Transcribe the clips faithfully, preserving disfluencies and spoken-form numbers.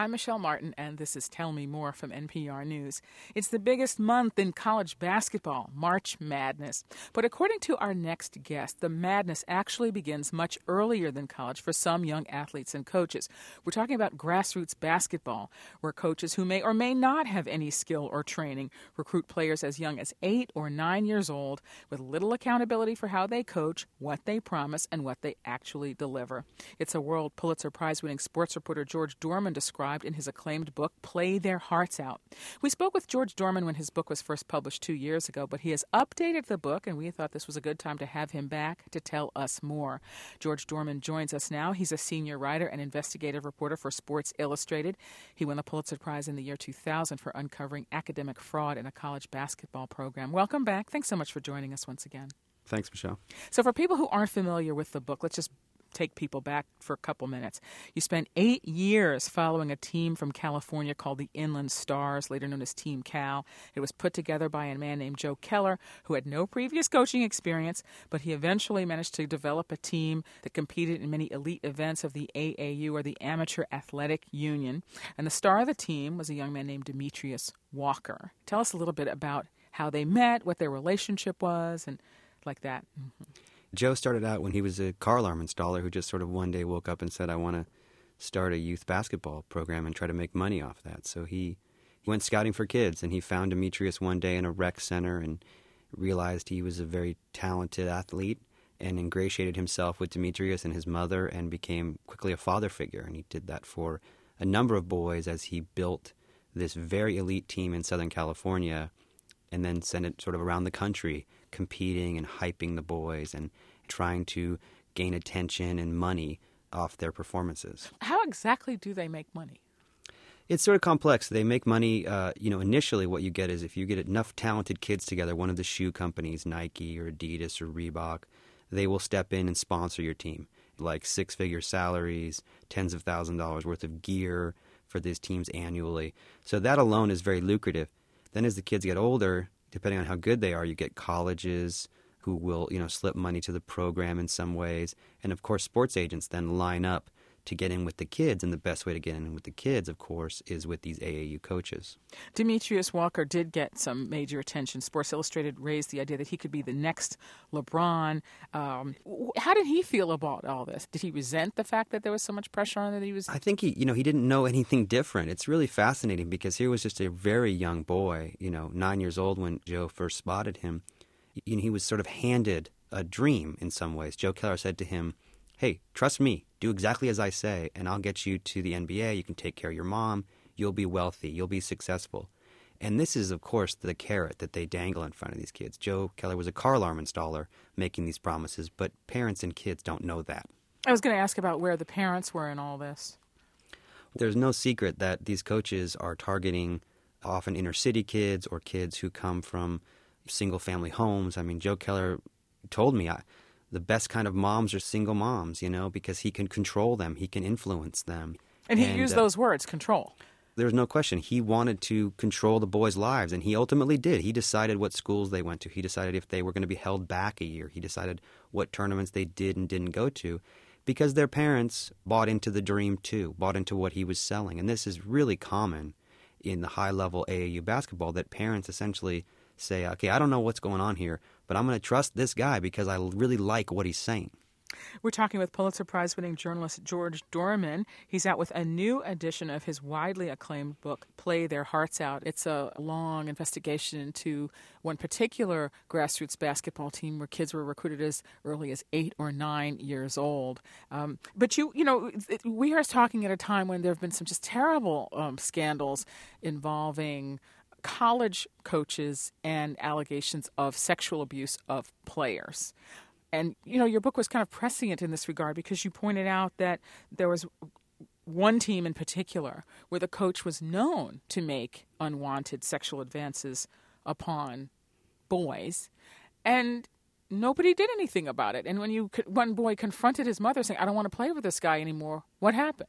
I'm Michelle Martin, and this is Tell Me More from N P R News. It's the biggest month in college basketball, March Madness. But according to our next guest, the madness actually begins much earlier than college for some young athletes and coaches. We're talking about grassroots basketball, where coaches who may or may not have any skill or training recruit players as young as eight or nine years old with little accountability for how they coach, what they promise, and what they actually deliver. It's a world Pulitzer Prize-winning sports reporter George Dohrmann described in his acclaimed book, Play Their Hearts Out. We spoke with George Dohrmann when his book was first published two years ago, but he has updated the book, and we thought this was a good time to have him back to tell us more. George Dohrmann joins us now. He's a senior writer and investigative reporter for Sports Illustrated. He won the Pulitzer Prize in the year two thousand for uncovering academic fraud in a college basketball program. Welcome back. Thanks so much for joining us once again. Thanks, Michelle. So for people who aren't familiar with the book, let's just take people back for a couple minutes. You spent eight years following a team from California called the Inland Stars, later known as Team Cal. It was put together by a man named Joe Keller, who had no previous coaching experience, but he eventually managed to develop a team that competed in many elite events of the A A U, or the Amateur Athletic Union. And the star of the team was a young man named Demetrius Walker. Tell us a little bit about how they met, what their relationship was, and like that. Mm-hmm. Joe started out when he was a car alarm installer who just sort of one day woke up and said, I want to start a youth basketball program and try to make money off that. So he went scouting for kids, and he found Demetrius one day in a rec center and realized he was a very talented athlete and ingratiated himself with Demetrius and his mother and became quickly a father figure. And he did that for a number of boys as he built this very elite team in Southern California and then sent it sort of around the country, competing and hyping the boys and trying to gain attention and money off their performances. How exactly do they make money? It's sort of complex. They make money, uh, you know, initially what you get is if you get enough talented kids together, one of the shoe companies, Nike or Adidas or Reebok, they will step in and sponsor your team, like six-figure salaries, tens of thousands of dollars worth of gear for these teams annually. So that alone is very lucrative. Then as the kids get older, depending on how good they are, you get colleges who will, you know, slip money to the program in some ways. And, of course, sports agents then line up to get in with the kids. And the best way to get in with the kids, of course, is with these A A U coaches. Demetrius Walker did get some major attention. Sports Illustrated raised the idea that he could be the next LeBron. Um, how did he feel about all this? Did he resent the fact that there was so much pressure on him that he was... I think he, you know, he didn't know anything different. It's really fascinating because he was just a very young boy, you know, nine years old when Joe first spotted him. You know, he was sort of handed a dream in some ways. Joe Keller said to him, hey, trust me, do exactly as I say, and I'll get you to the N B A. You can take care of your mom. You'll be wealthy. You'll be successful. And this is, of course, the carrot that they dangle in front of these kids. Joe Keller was a car alarm installer making these promises, but parents and kids don't know that. I was going to ask about where the parents were in all this. There's no secret that these coaches are targeting often inner-city kids or kids who come from single-family homes. I mean, Joe Keller told me I, the best kind of moms are single moms, you know, because he can control them. He can influence them. And he and, used uh, those words, control. There's no question. He wanted to control the boys' lives, and he ultimately did. He decided what schools they went to. He decided if they were going to be held back a year. He decided what tournaments they did and didn't go to because their parents bought into the dream too, bought into what he was selling. And this is really common in the high-level A A U basketball that parents essentially say, okay, I don't know what's going on here, but I'm going to trust this guy because I really like what he's saying. We're talking with Pulitzer Prize-winning journalist George Dohrmann. He's out with a new edition of his widely acclaimed book, Play Their Hearts Out. It's a long investigation into one particular grassroots basketball team where kids were recruited as early as eight or nine years old. Um, but, you you know, we are talking at a time when there have been some just terrible um, scandals involving college coaches and allegations of sexual abuse of players. And, you know, your book was kind of prescient in this regard because you pointed out that there was one team in particular where the coach was known to make unwanted sexual advances upon boys, and nobody did anything about it. And when you one boy confronted his mother saying, I don't want to play with this guy anymore, what happened?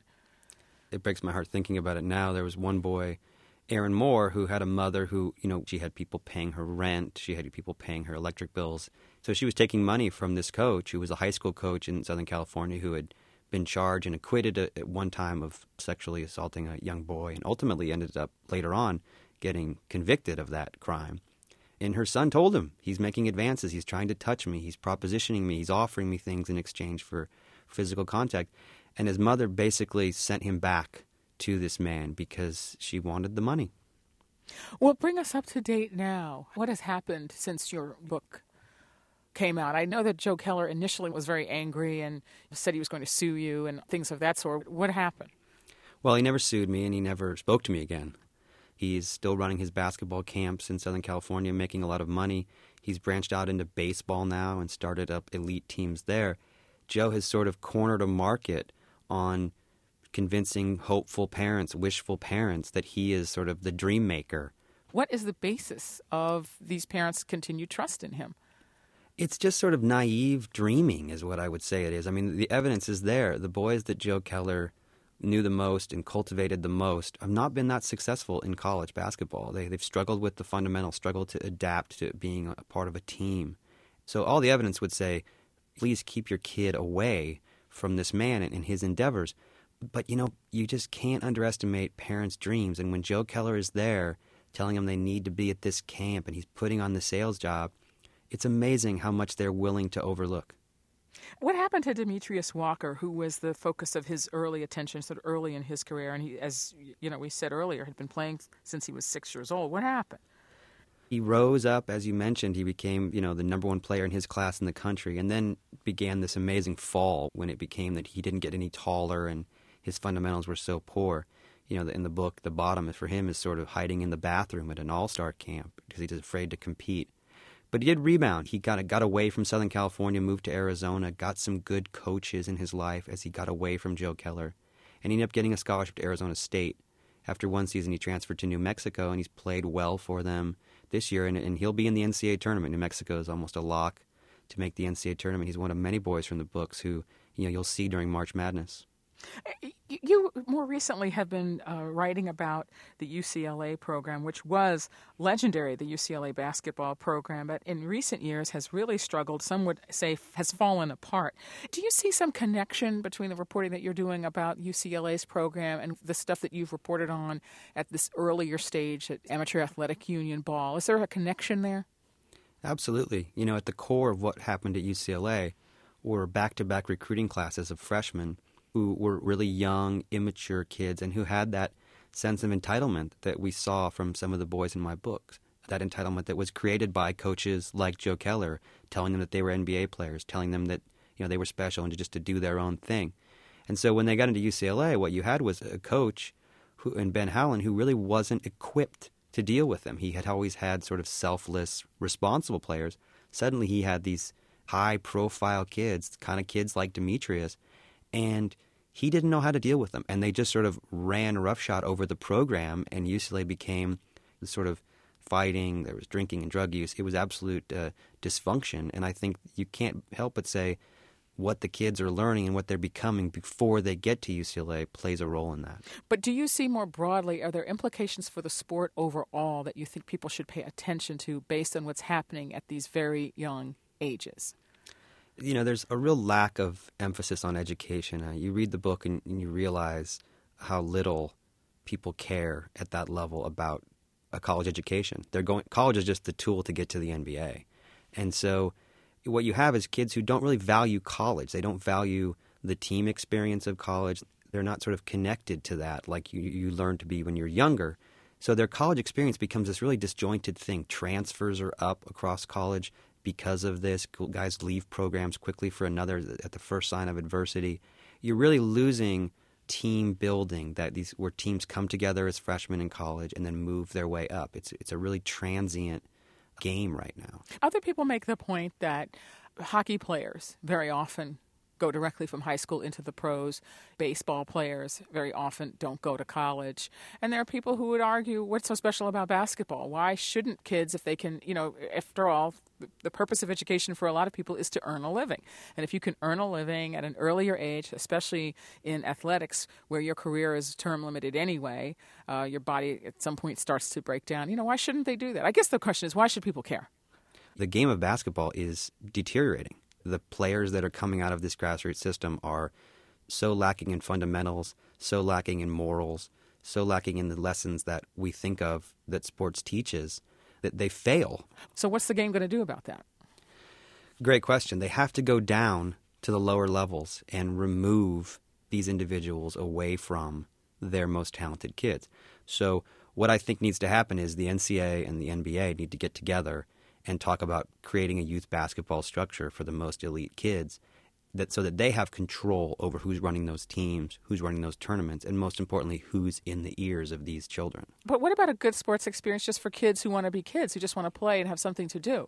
It breaks my heart thinking about it now. There was one boy, Aaron Moore, who had a mother who, you know, she had people paying her rent. She had people paying her electric bills. So she was taking money from this coach who was a high school coach in Southern California who had been charged and acquitted at one time of sexually assaulting a young boy and ultimately ended up later on getting convicted of that crime. And her son told him, he's making advances, he's trying to touch me, he's propositioning me, he's offering me things in exchange for physical contact. And his mother basically sent him back to this man because she wanted the money. Well, bring us up to date now. What has happened since your book came out? I know that Joe Keller initially was very angry and said he was going to sue you and things of that sort. What happened? Well, he never sued me and he never spoke to me again. He's still running his basketball camps in Southern California, making a lot of money. He's branched out into baseball now and started up elite teams there. Joe has sort of cornered a market on convincing hopeful parents, wishful parents, that he is sort of the dream maker. What is the basis of these parents' continued trust in him? It's just sort of naive dreaming is what I would say it is. I mean, the evidence is there. The boys that Joe Keller knew the most and cultivated the most have not been that successful in college basketball. They, they've struggled with the fundamentals, struggled to adapt to being a part of a team. So all the evidence would say, please keep your kid away from this man and, and his endeavors. But, you know, you just can't underestimate parents' dreams. And when Joe Keller is there telling them they need to be at this camp and he's putting on the sales job, it's amazing how much they're willing to overlook. What happened to Demetrius Walker, who was the focus of his early attention, sort of early in his career, and he, as you know, we said earlier, had been playing since he was six years old? What happened? He rose up, as you mentioned. He became, you know, the number one player in his class in the country, and then began this amazing fall when it became that he didn't get any taller and his fundamentals were so poor. You know, in the book, the bottom for him is sort of hiding in the bathroom at an all-star camp because he's afraid to compete. But he did rebound. He got got away from Southern California, moved to Arizona, got some good coaches in his life as he got away from Joe Keller. And he ended up getting a scholarship to Arizona State. After one season, he transferred to New Mexico, and he's played well for them this year. And, and he'll be in the N C double A tournament. New Mexico is almost a lock to make the N C double A tournament. He's one of many boys from the books who, you know, you'll see during March Madness. You more recently have been uh, writing about the U C L A program, which was legendary, the U C L A basketball program, but in recent years has really struggled. Some would say has fallen apart. Do you see some connection between the reporting that you're doing about U C L A's program and the stuff that you've reported on at this earlier stage at Amateur Athletic Union ball? Is there a connection there? Absolutely. You know, at the core of what happened at U C L A were back-to-back recruiting classes of freshmen who were really young, immature kids and who had that sense of entitlement that we saw from some of the boys in my books, that entitlement that was created by coaches like Joe Keller, telling them that they were N B A players, telling them that, you know, they were special and just to do their own thing. And so when they got into U C L A, what you had was a coach who, and Ben Howland, who really wasn't equipped to deal with them. He had always had sort of selfless, responsible players. Suddenly he had these high-profile kids, kind of kids like Demetrius, and he didn't know how to deal with them. And they just sort of ran roughshod over the program, and U C L A became the sort of fighting. There was drinking and drug use. It was absolute uh, dysfunction. And I think you can't help but say what the kids are learning and what they're becoming before they get to U C L A plays a role in that. But do you see more broadly, are there implications for the sport overall that you think people should pay attention to based on what's happening at these very young ages? You know, there's a real lack of emphasis on education. Uh, you read the book and, and you realize how little people care at that level about a college education. They're going. College is just the tool to get to the N B A. And so what you have is kids who don't really value college. They don't value the team experience of college. They're not sort of connected to that like you, you learn to be when you're younger. So their college experience becomes this really disjointed thing. Transfers are up across college. Because of this, guys leave programs quickly for another at the first sign of adversity. You're really losing team building, that these where teams come together as freshmen in college and then move their way up. It's it's a really transient game right now. Other people make the point that hockey players very often go directly from high school into the pros. Baseball players very often don't go to college. And there are people who would argue, what's so special about basketball? Why shouldn't kids, if they can, you know, after all, the purpose of education for a lot of people is to earn a living. And if you can earn a living at an earlier age, especially in athletics where your career is term limited anyway, uh, your body at some point starts to break down. You know, why shouldn't they do that? I guess the question is, why should people care? The game of basketball is deteriorating. The players that are coming out of this grassroots system are so lacking in fundamentals, so lacking in morals, so lacking in the lessons that we think of that sports teaches, that they fail. So what's the game going to do about that? Great question. They have to go down to the lower levels and remove these individuals away from their most talented kids. So what I think needs to happen is the N C A A and the N B A need to get together and talk about creating a youth basketball structure for the most elite kids, that so that they have control over who's running those teams, who's running those tournaments, and most importantly, who's in the ears of these children. But what about a good sports experience just for kids who want to be kids, who just want to play and have something to do?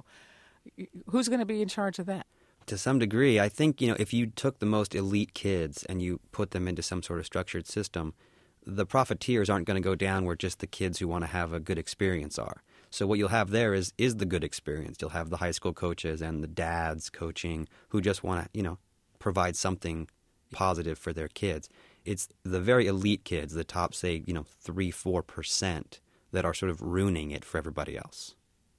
Who's going to be in charge of that? To some degree, I think, you know, if you took the most elite kids and you put them into some sort of structured system, the profiteers aren't going to go down where just the kids who want to have a good experience are. So what you'll have there is is the good experience. You'll have the high school coaches and the dads coaching who just want to, you know, provide something positive for their kids. It's the very elite kids, the top, say, you know, three, four percent that are sort of ruining it for everybody else.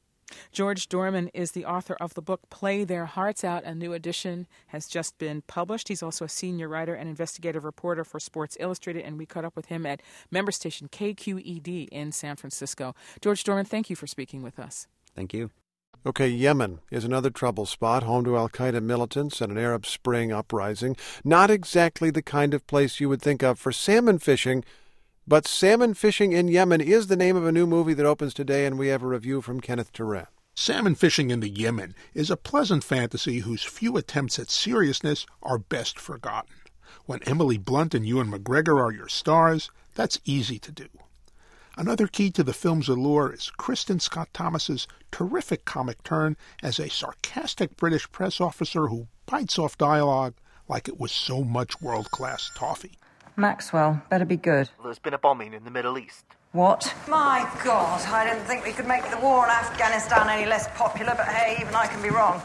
George Dohrmann is the author of the book Play Their Hearts Out. A new edition has just been published. He's also a senior writer and investigative reporter for Sports Illustrated, and we caught up with him at member station K Q E D in San Francisco. George Dohrmann, thank you for speaking with us. Thank you. Okay, Yemen is another trouble spot, home to al-Qaeda militants and an Arab Spring uprising. Not exactly the kind of place you would think of for salmon fishing, but Salmon Fishing in Yemen is the name of a new movie that opens today, and we have a review from Kenneth Turan. Salmon Fishing in the Yemen is a pleasant fantasy whose few attempts at seriousness are best forgotten. When Emily Blunt and Ewan McGregor are your stars, that's easy to do. Another key to the film's allure is Kristen Scott Thomas's terrific comic turn as a sarcastic British press officer who bites off dialogue like it was so much world-class toffee. Maxwell, better be good. There's been a bombing in the Middle East. What? My God, I didn't think we could make the war in Afghanistan any less popular, but hey, even I can be wrong.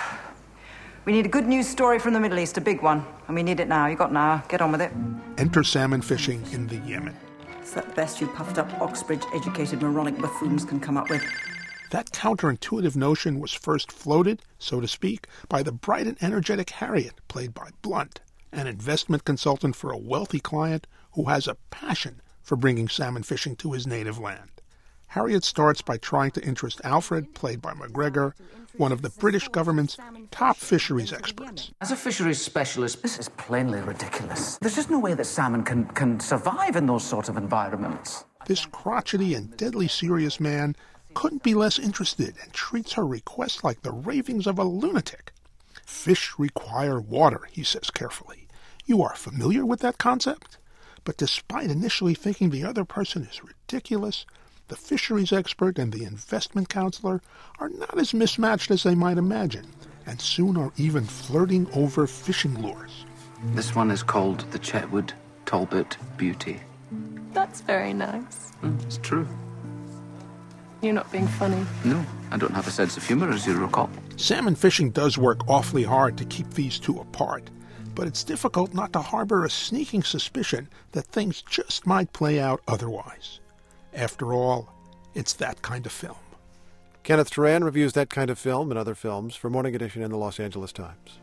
We need a good news story from the Middle East, a big one, and we need it now. You got an hour. Get on with it. Enter Salmon Fishing in the Yemen. Is that the best you puffed-up, Oxbridge-educated moronic buffoons can come up with? That counterintuitive notion was first floated, so to speak, by the bright and energetic Harriet, played by Blunt, an investment consultant for a wealthy client who has a passion for bringing salmon fishing to his native land. Harriet starts by trying to interest Alfred, played by McGregor, one of the British government's top fisheries experts. As a fisheries specialist, this is plainly ridiculous. There's just no way that salmon can, can survive in those sort of environments. This crotchety and deadly serious man couldn't be less interested and treats her request like the ravings of a lunatic. Fish require water, he says carefully. You are familiar with that concept? But despite initially thinking the other person is ridiculous, the fisheries expert and the investment counselor are not as mismatched as they might imagine, and soon are even flirting over fishing lures. This one is called the Chetwood Talbot Beauty. That's very nice. Mm, it's true. You're not being funny. No, I don't have a sense of humor, as you recall. Salmon fishing does work awfully hard to keep these two apart, but it's difficult not to harbor a sneaking suspicion that things just might play out otherwise. After all, it's that kind of film. Kenneth Turan reviews that kind of film and other films for Morning Edition in the Los Angeles Times.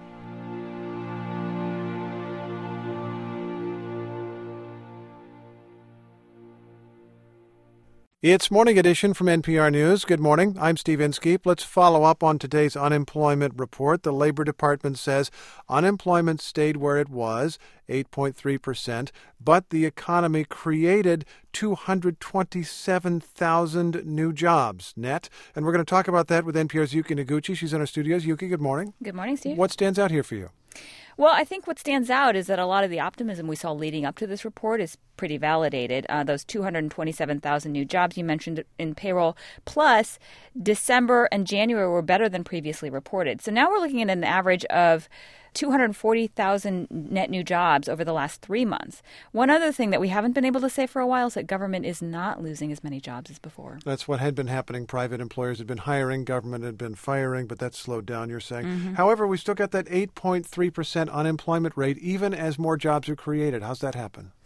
It's Morning Edition from N P R News. Good morning. I'm Steve Inskeep. Let's follow up on today's unemployment report. The Labor Department says unemployment stayed where it was, eight point three percent, but the economy created two hundred twenty-seven thousand new jobs net. And we're going to talk about that with N P R's Yuki Noguchi. She's in our studios. Yuki, good morning. Good morning, Steve. What stands out here for you? Well, I think what stands out is that a lot of the optimism we saw leading up to this report is pretty validated. Uh, those two hundred twenty-seven thousand new jobs you mentioned in payroll, plus December and January were better than previously reported. So now we're looking at an average of two hundred forty thousand net new jobs over the last three months. One other thing that we haven't been able to say for a while is that government is not losing as many jobs as before. That's what had been happening. Private employers had been hiring, government had been firing, but that's slowed down, you're saying. Mm-hmm. However, we still got that eight point three percent unemployment rate, even as more jobs are created. How's that happen?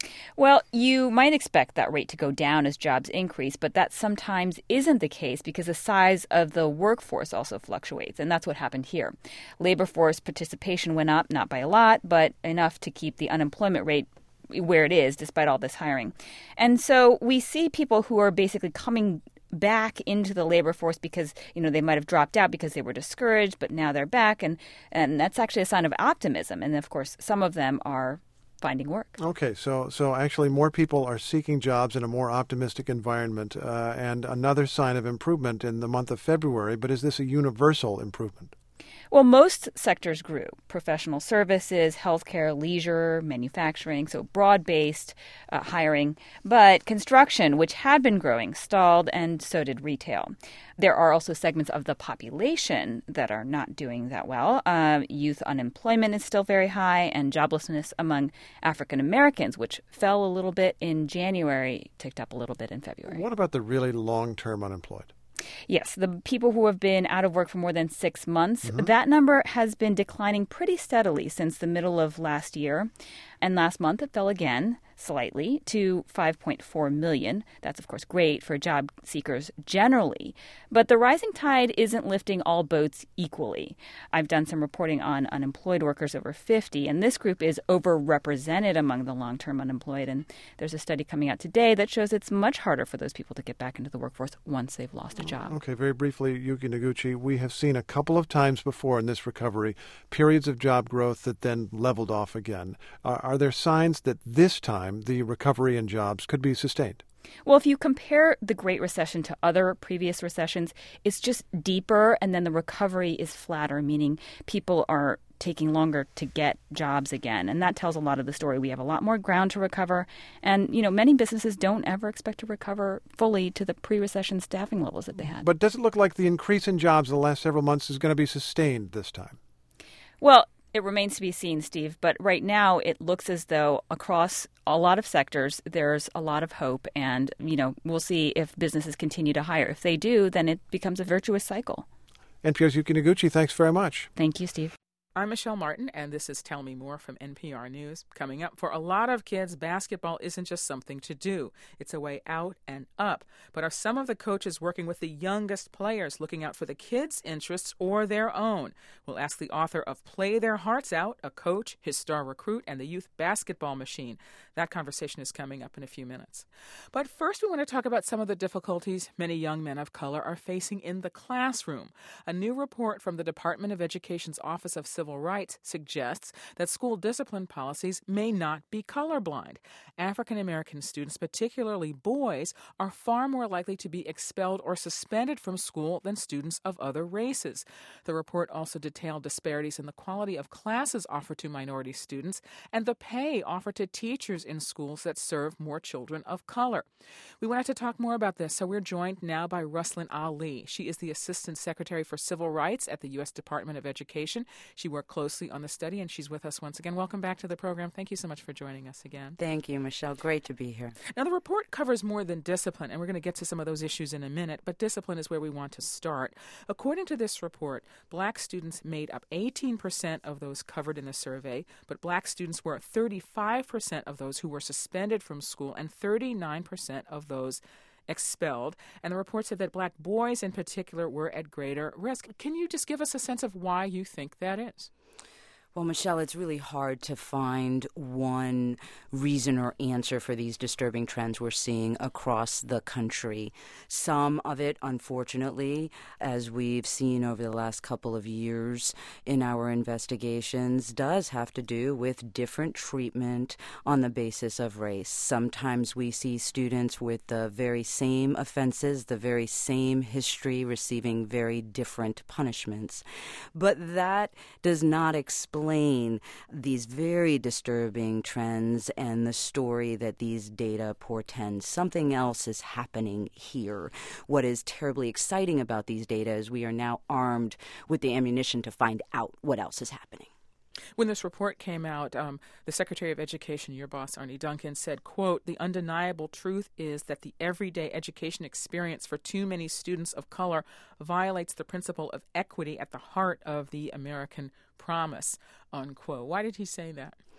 Well, you might expect that rate to go down as jobs increase, but that sometimes isn't the case because the size of the workforce also fluctuates, and that's what happened here. Labor force participation went up, not by a lot, but enough to keep the unemployment rate where it is despite all this hiring. And so we see people who are basically coming back into the labor force because, you know, they might have dropped out because they were discouraged, but now they're back, and, and that's actually a sign of optimism. And, of course, some of them are finding work. Okay, so so actually more people are seeking jobs in a more optimistic environment, uh, and another sign of improvement in the month of February, but is this a universal improvement? Well, most sectors grew. Professional services, healthcare, leisure, manufacturing, so broad-based uh, hiring. But construction, which had been growing, stalled, and so did retail. There are also segments of the population that are not doing that well. Uh, youth unemployment is still very high, and joblessness among African Americans, which fell a little bit in January, ticked up a little bit in February. What about the really long-term unemployed? Yes, the people who have been out of work for more than six months, Mm-hmm. that number has been declining pretty steadily since the middle of last year. And last month it fell again slightly to five point four million. That's, of course, great for job seekers generally. But the rising tide isn't lifting all boats equally. I've done some reporting on unemployed workers over fifty, and this group is overrepresented among the long-term unemployed. And there's a study coming out today that shows it's much harder for those people to get back into the workforce once they've lost a job. Okay, very briefly, Yuki Noguchi, we have seen a couple of times before in this recovery periods of job growth that then leveled off again. Are, are there signs that this time the recovery in jobs could be sustained? Well, if you compare the Great Recession to other previous recessions, it's just deeper, and then the recovery is flatter, meaning people are taking longer to get jobs again. And that tells a lot of the story. We have a lot more ground to recover. And, you know, many businesses don't ever expect to recover fully to the pre-recession staffing levels that they had. But does it look like the increase in jobs in the last several months is going to be sustained this time? Well, it remains to be seen, Steve. But right now, it looks as though across a lot of sectors, there's a lot of hope. And, you know, we'll see if businesses continue to hire. If they do, then it becomes a virtuous cycle. N P R's Yuki Noguchi, thanks very much. Thank you, Steve. I'm Michelle Martin, and this is Tell Me More from N P R News. Coming up, for a lot of kids, basketball isn't just something to do. It's a way out and up. But are some of the coaches working with the youngest players looking out for the kids' interests or their own? We'll ask the author of Play Their Hearts Out, a coach, his star recruit, and the youth basketball machine. That conversation is coming up in a few minutes. But first, we want to talk about some of the difficulties many young men of color are facing in the classroom. A new report from the Department of Education's Office of Civil Rights suggests that school discipline policies may not be colorblind. African American students, particularly boys, are far more likely to be expelled or suspended from school than students of other races. The report also detailed disparities in the quality of classes offered to minority students and the pay offered to teachers in schools that serve more children of color. We wanted to talk more about this, so we're joined now by Ruslan Ali. She is the Assistant Secretary for Civil Rights at the U S Department of Education. She worked closely on the study, and she's with us once again. Welcome back to the program. Thank you so much for joining us again. Thank you, Michelle. Great to be here. Now, the report covers more than discipline, and we're going to get to some of those issues in a minute, but discipline is where we want to start. According to this report, black students made up eighteen percent of those covered in the survey, but black students were thirty-five percent of those who were suspended from school and thirty-nine percent of those expelled. And the report said that black boys in particular were at greater risk. Can you just give us a sense of why you think that is? Well, Michelle, it's really hard to find one reason or answer for these disturbing trends we're seeing across the country. Some of it, unfortunately, as we've seen over the last couple of years in our investigations, does have to do with different treatment on the basis of race. Sometimes we see students with the very same offenses, the very same history, receiving very different punishments. But that does not explain Explain these very disturbing trends and the story that these data portend. Something else is happening here. What is terribly exciting about these data is we are now armed with the ammunition to find out what else is happening. When this report came out, um, the Secretary of Education, your boss, Arne Duncan, said, quote, "The undeniable truth is that the everyday education experience for too many students of color violates the principle of equity at the heart of the American promise," unquote. Why did he say that?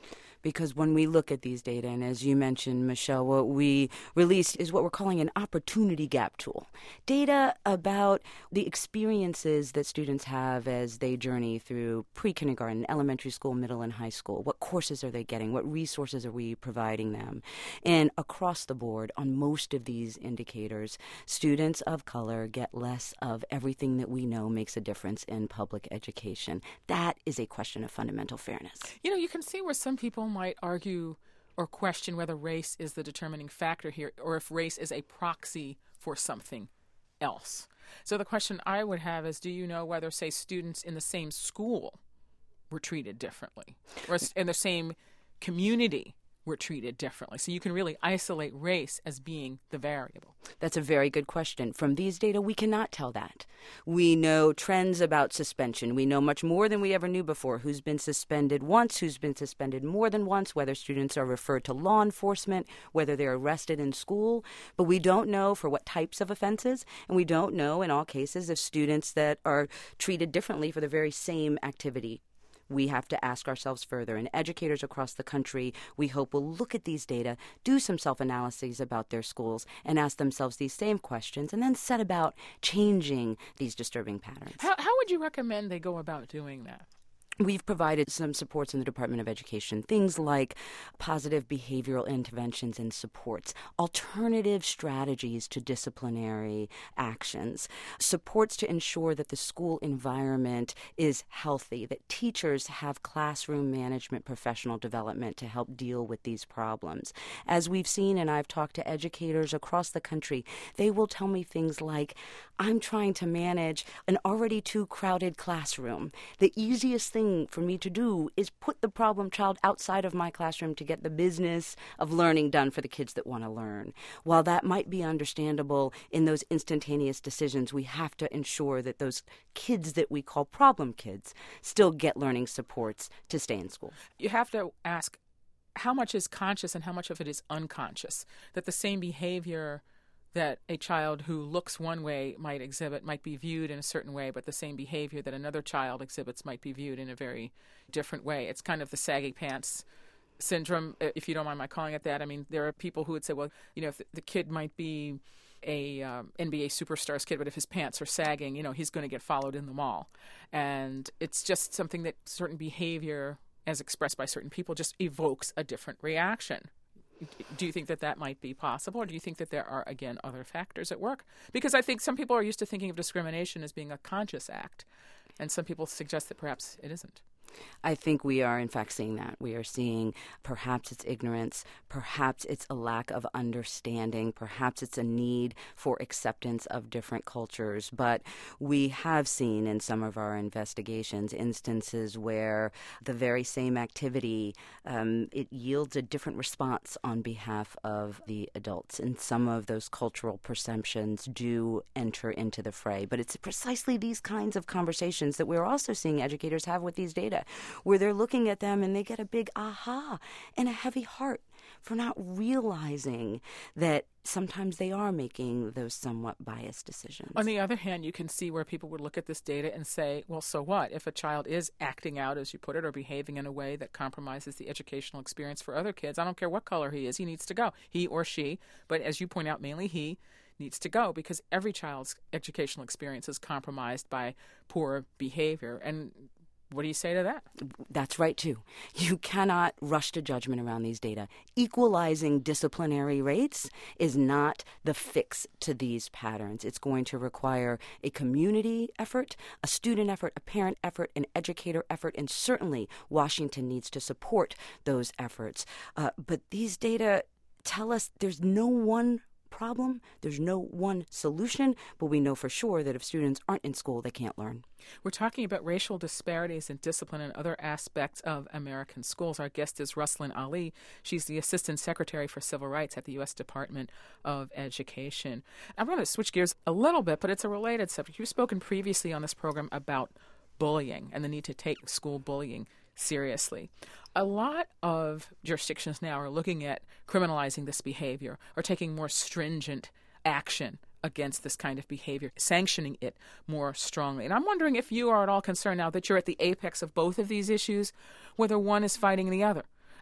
because when we look at these data, and as you mentioned, Michelle, what we released is what we're calling an opportunity gap tool. Data about the experiences that students have as they journey through pre-kindergarten, elementary school, middle, and high school. What courses are they getting? What resources are we providing them? And across the board, on most of these indicators, students of color get less of everything that we know makes a difference in public education. That is a question of fundamental fairness. You know, you can see where some people might argue or question whether race is the determining factor here, or if race is a proxy for something else. So the question I would have is, do you know whether, say, students in the same school were treated differently, or in the same community were treated differently? So you can really isolate race as being the variable. That's a very good question. From these data, we cannot tell that. We know trends about suspension. We know much more than we ever knew before. Who's been suspended once, who's been suspended more than once, whether students are referred to law enforcement, whether they're arrested in school. But we don't know for what types of offenses, and we don't know in all cases if students that are treated differently for the very same activity. We have to ask ourselves further, and educators across the country, we hope, will look at these data, do some self-analyses about their schools, and ask themselves these same questions, and then set about changing these disturbing patterns. How, how would you recommend they go about doing that? We've provided some supports in the Department of Education, things like positive behavioral interventions and supports, alternative strategies to disciplinary actions, supports to ensure that the school environment is healthy, that teachers have classroom management professional development to help deal with these problems. As we've seen, and I've talked to educators across the country, they will tell me things like, I'm trying to manage an already too crowded classroom. The easiest thing for me to do is put the problem child outside of my classroom to get the business of learning done for the kids that want to learn. While that might be understandable in those instantaneous decisions, we have to ensure that those kids that we call problem kids still get learning supports to stay in school. You have to ask how much is conscious and how much of it is unconscious, that the same behavior that a child who looks one way might exhibit might be viewed in a certain way, but the same behavior that another child exhibits might be viewed in a very different way. It's kind of the saggy pants syndrome, if you don't mind my calling it that. I mean, there are people who would say, well, you know, if the kid might be a um, N B A superstar's kid, but if his pants are sagging, you know, he's going to get followed in the mall. And it's just something that certain behavior, as expressed by certain people, just evokes a different reaction. Do you think that that might be possible, or do you think that there are, again, other factors at work? Because I think some people are used to thinking of discrimination as being a conscious act, and some people suggest that perhaps it isn't. I think we are, in fact, seeing that. We are seeing perhaps it's ignorance, perhaps it's a lack of understanding, perhaps it's a need for acceptance of different cultures. But we have seen in some of our investigations instances where the very same activity, um, it yields a different response on behalf of the adults. And some of those cultural perceptions do enter into the fray. But it's precisely these kinds of conversations that we're also seeing educators have with these data, where they're looking at them and they get a big aha and a heavy heart for not realizing that sometimes they are making those somewhat biased decisions. On the other hand, you can see where people would look at this data and say, well, so what? If a child is acting out, as you put it, or behaving in a way that compromises the educational experience for other kids, I don't care what color he is, he needs to go. He or she, but as you point out, mainly he, needs to go, because every child's educational experience is compromised by poor behavior. And what do you say to that? That's right, too. You cannot rush to judgment around these data. Equalizing disciplinary rates is not the fix to these patterns. It's going to require a community effort, a student effort, a parent effort, an educator effort, and certainly Washington needs to support those efforts. Uh, but these data tell us there's no one problem, there's no one solution, but we know for sure that if students aren't in school, they can't learn. We're talking about racial disparities in discipline and other aspects of American schools. Our guest is Ruslan Ali. She's the Assistant Secretary for Civil Rights at the U S Department of Education. I'm going to switch gears a little bit, but it's a related subject. You've spoken previously on this program about bullying and the need to take school bullying seriously. A lot of jurisdictions now are looking at criminalizing this behavior or taking more stringent action against this kind of behavior, sanctioning it more strongly. And I'm wondering if you are at all concerned now that you're at the apex of both of these issues, whether one is fighting the other.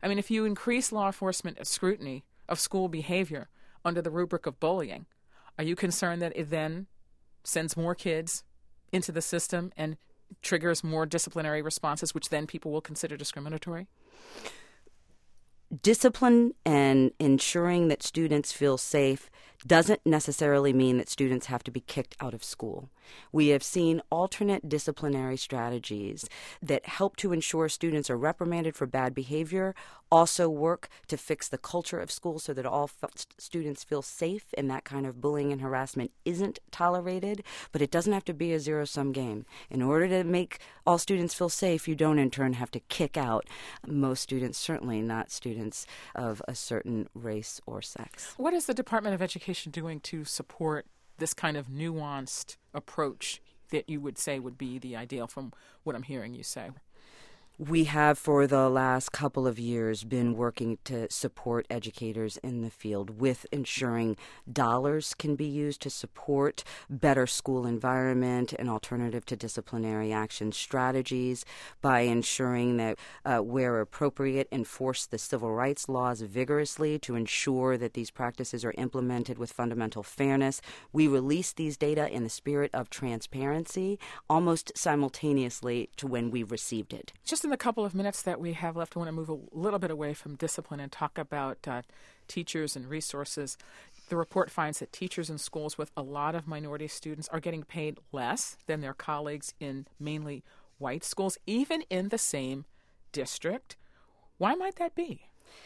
I mean, if you increase law enforcement scrutiny of school behavior under the rubric of bullying, are you concerned that it then sends more kids into the system and triggers more disciplinary responses, which then people will consider discriminatory? Discipline and ensuring that students feel safe doesn't necessarily mean that students have to be kicked out of school. We have seen alternate disciplinary strategies that help to ensure students are reprimanded for bad behavior, also work to fix the culture of school so that all f- students feel safe and that kind of bullying and harassment isn't tolerated. But it doesn't have to be a zero-sum game. In order to make all students feel safe, you don't in turn have to kick out most students, certainly not students of a certain race or sex. What is the Department of Education doing to support this kind of nuanced approach that you would say would be the ideal from what I'm hearing you say? We have, for the last couple of years, been working to support educators in the field with ensuring dollars can be used to support better school environment and alternative to disciplinary action strategies, by ensuring that, uh, where appropriate, enforce the civil rights laws vigorously to ensure that these practices are implemented with fundamental fairness. We release these data in the spirit of transparency almost simultaneously to when we received it. Just in the couple of minutes that we have left, I want to move a little bit away from discipline and talk about uh, teachers and resources. The report finds that teachers in schools with a lot of minority students are getting paid less than their colleagues in mainly white schools, even in the same district. Why might that be?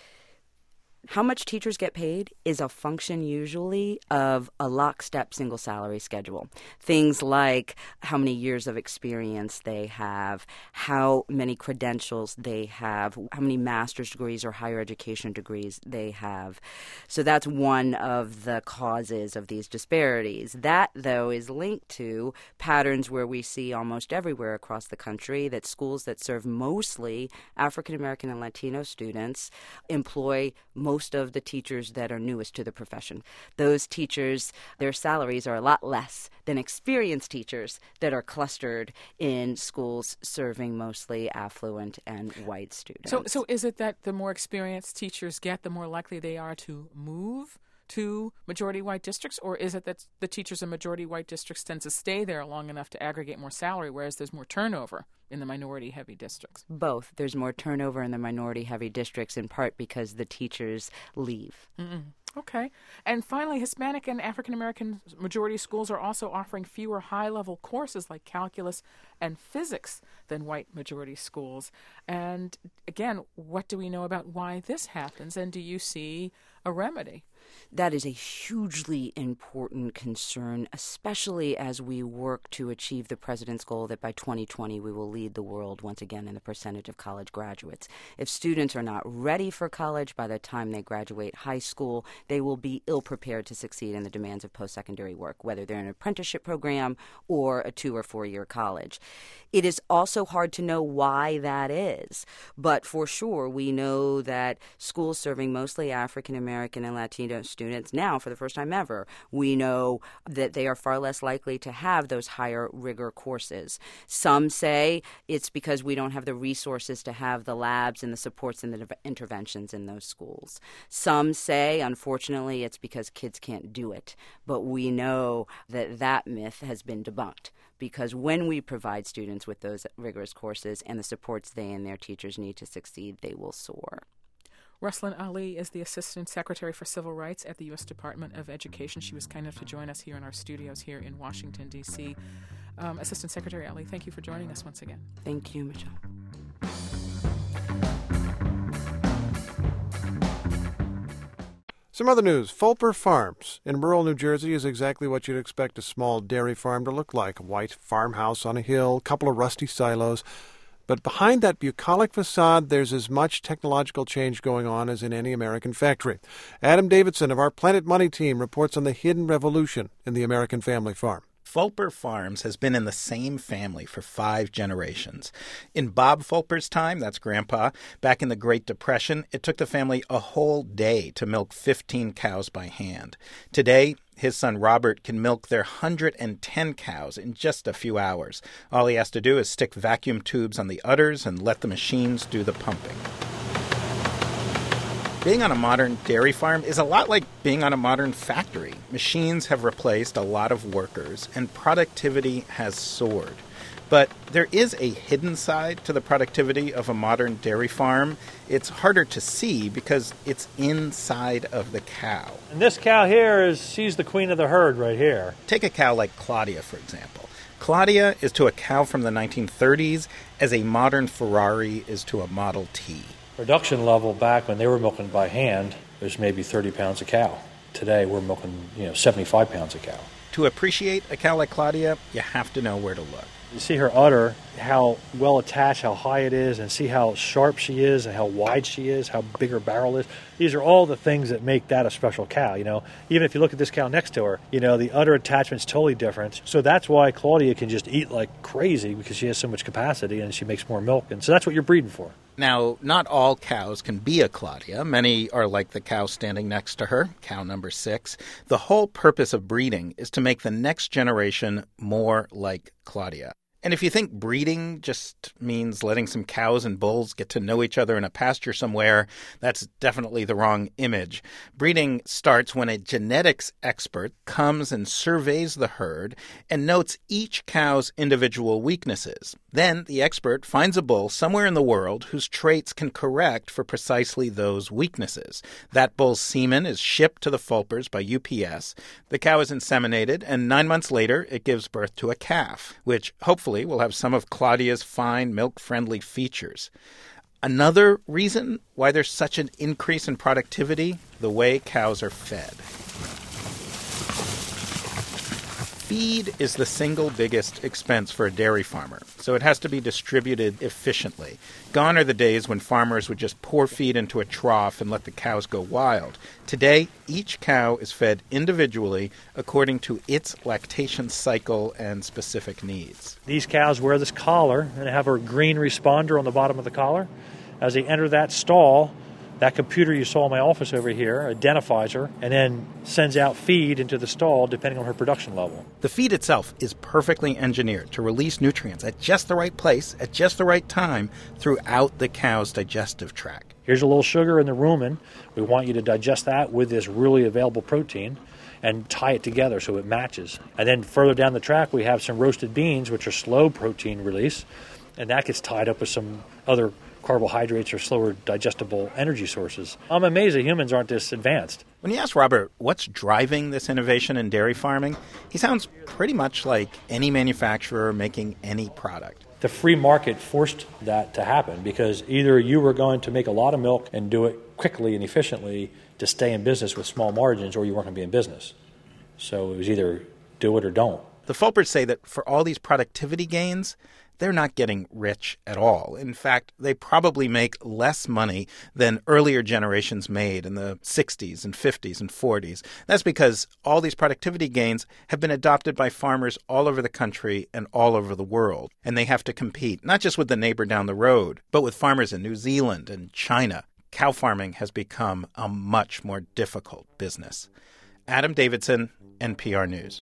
How much teachers get paid is a function usually of a lockstep single salary schedule. Things like how many years of experience they have, how many credentials they have, how many master's degrees or higher education degrees they have. So that's one of the causes of these disparities. That, though, is linked to patterns where we see almost everywhere across the country that schools that serve mostly African American and Latino students employ most Most of the teachers that are newest to the profession. Those teachers, their salaries are a lot less than experienced teachers that are clustered in schools serving mostly affluent and white students. So, so is it that the more experienced teachers get, the more likely they are to move to majority white districts, or is it that the teachers in majority white districts tend to stay there long enough to aggregate more salary, whereas there's more turnover in the minority-heavy districts? Both. There's more turnover in the minority-heavy districts, in part because the teachers leave. Mm-mm. Okay. And finally, Hispanic and African-American majority schools are also offering fewer high-level courses like calculus and physics than white majority schools. And again, what do we know about why this happens, and do you see a remedy? That is a hugely important concern, especially as we work to achieve the president's goal that by twenty twenty we will lead the world once again in the percentage of college graduates. If students are not ready for college by the time they graduate high school, they will be ill-prepared to succeed in the demands of post-secondary work, whether they're in an apprenticeship program or a two- or four-year college. It is also hard to know why that is, but for sure we know that schools serving mostly African American and Latino students now, for the first time ever, we know that they are far less likely to have those higher rigor courses. Some say it's because we don't have the resources to have the labs and the supports and the interventions in those schools. Some say, unfortunately, it's because kids can't do it. But we know that that myth has been debunked, because when we provide students with those rigorous courses and the supports they and their teachers need to succeed, they will soar. Ruslan Ali is the Assistant Secretary for Civil Rights at the U S Department of Education. She was kind enough to join us here in our studios here in Washington, D C Um, Assistant Secretary Ali, thank you for joining us once again. Thank you, Michelle. Some other news. Fulper Farms in rural New Jersey is exactly what you'd expect a small dairy farm to look like. A white farmhouse on a hill, a couple of rusty silos. But behind that bucolic facade, there's as much technological change going on as in any American factory. Adam Davidson of our Planet Money team reports on the hidden revolution in the American family farm. Fulper Farms has been in the same family for five generations. In Bob Fulper's time, that's Grandpa, back in the Great Depression, it took the family a whole day to milk fifteen cows by hand. Today, his son Robert can milk their one hundred ten cows in just a few hours. All he has to do is stick vacuum tubes on the udders and let the machines do the pumping. Being on a modern dairy farm is a lot like being on a modern factory. Machines have replaced a lot of workers, and productivity has soared. But there is a hidden side to the productivity of a modern dairy farm. It's harder to see because it's inside of the cow. And this cow here is, she's the queen of the herd right here. Take a cow like Claudia, for example. Claudia is to a cow from the nineteen thirties as a modern Ferrari is to a Model T. Production level back when they were milking by hand, there's maybe thirty pounds a cow. Today we're milking, you know, seventy-five pounds a cow. To appreciate a cow like Claudia, you have to know where to look. You see her udder, how well attached, how high it is, and see how sharp she is and how wide she is, how big her barrel is. These are all the things that make that a special cow, you know. Even if you look at this cow next to her, you know, the udder attachment's totally different. So that's why Claudia can just eat like crazy, because she has so much capacity and she makes more milk. And so that's what you're breeding for. Now, not all cows can be a Claudia. Many are like the cow standing next to her, cow number six. The whole purpose of breeding is to make the next generation more like Claudia. And if you think breeding just means letting some cows and bulls get to know each other in a pasture somewhere, that's definitely the wrong image. Breeding starts when a genetics expert comes and surveys the herd and notes each cow's individual weaknesses. Then the expert finds a bull somewhere in the world whose traits can correct for precisely those weaknesses. That bull's semen is shipped to the Fulpers by U P S. The cow is inseminated, and nine months later it gives birth to a calf, which hopefully will have some of Claudia's fine, milk-friendly features. Another reason why there's such an increase in productivity, the way cows are fed. Feed is the single biggest expense for a dairy farmer, so it has to be distributed efficiently. Gone are the days when farmers would just pour feed into a trough and let the cows go wild. Today, each cow is fed individually according to its lactation cycle and specific needs. These cows wear this collar and have a green responder on the bottom of the collar. As they enter that stall, that computer you saw in my office over here identifies her and then sends out feed into the stall depending on her production level. The feed itself is perfectly engineered to release nutrients at just the right place, at just the right time, throughout the cow's digestive tract. Here's a little sugar in the rumen. We want you to digest that with this really available protein and tie it together so it matches. And then further down the track, we have some roasted beans, which are slow protein release, and that gets tied up with some other carbohydrates or slower digestible energy sources. I'm amazed that humans aren't this advanced. When you ask Robert what's driving this innovation in dairy farming, he sounds pretty much like any manufacturer making any product. The free market forced that to happen because either you were going to make a lot of milk and do it quickly and efficiently to stay in business with small margins, or you weren't going to be in business. So it was either do it or don't. The Fulpers say that for all these productivity gains, they're not getting rich at all. In fact, they probably make less money than earlier generations made in the sixties and fifties and forties. That's because all these productivity gains have been adopted by farmers all over the country and all over the world. And they have to compete, not just with the neighbor down the road, but with farmers in New Zealand and China. Cow farming has become a much more difficult business. Adam Davidson, N P R News.